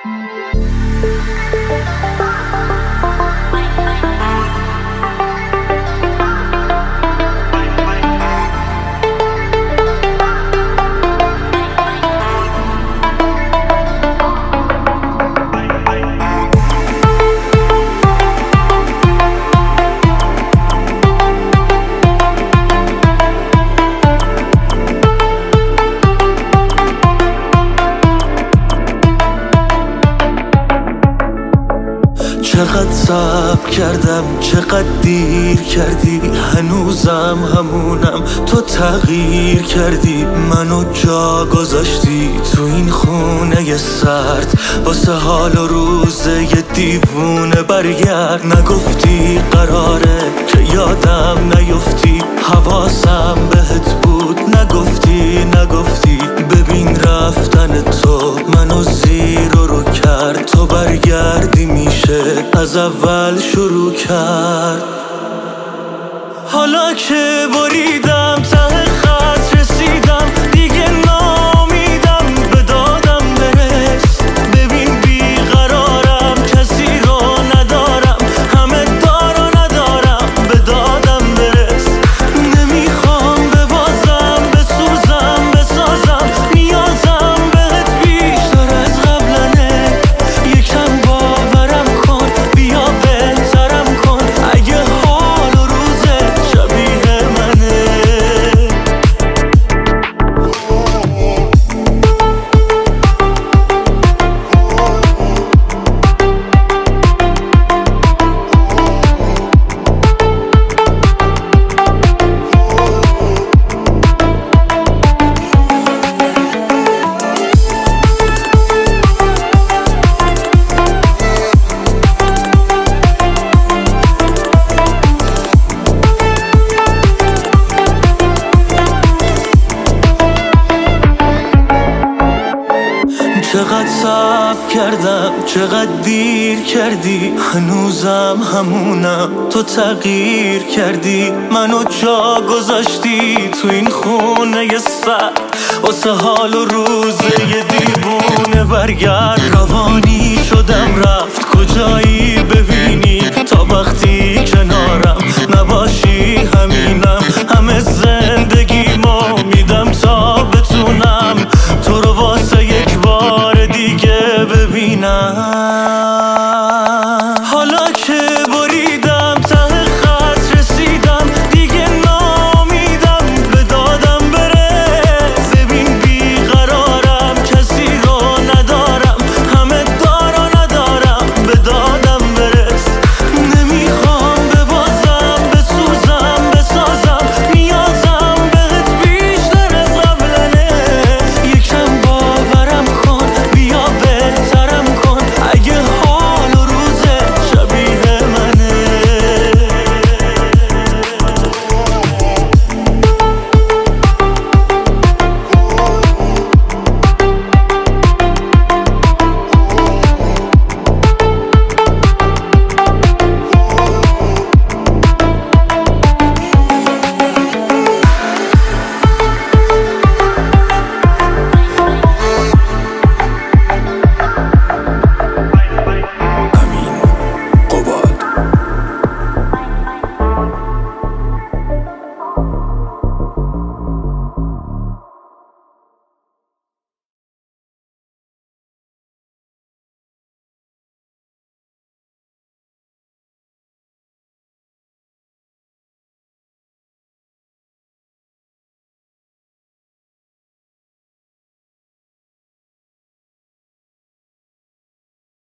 چقدر صبر کردم، چقدر دیر کردی، هنوزم همونم، تو تغییر کردی، منو جا گذاشتی تو این خونه سرد، واسه حال و روزه یه دیوونه برگرد. نگفتی قراره که یادم نیفتی، حواسم بهت بود، نگفتی ببین رفتن تو منو زیر رو کرد، تو برگردی میشه از اول شروع کرد. حالا که بریدم ته خط رسیدم، دیگه نامیدم به دادم برس. ببین بیقرارم، کسی رو ندارم، همه دارو ندارم، به دادم برس. نمیخوام ببازم، بسوزم، بسازم، نیازم بهت بیشتر از قبلنه. یکم باورم کن، بیا بهترم کن، اگه حال و روزت شبیه منه. چقدر صبر کردم، چقدر دیر کردی، هنوزم همونم، تو تغییر کردی، منو جا گذاشتی تو این خونه سرد، واسه حال و روزه یه دیوونه برگرد. روانی شدم رفت کجایی ببینی، تا وقتی کنارم نباشی همینم، همه زندگی